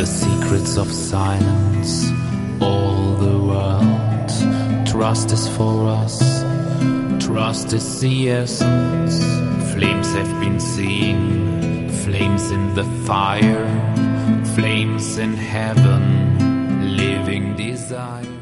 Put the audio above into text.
the secrets of silence, all the world. Trust is for us, trust is the essence. Flames have been seen, flames in the fire, flames in heaven, living desire.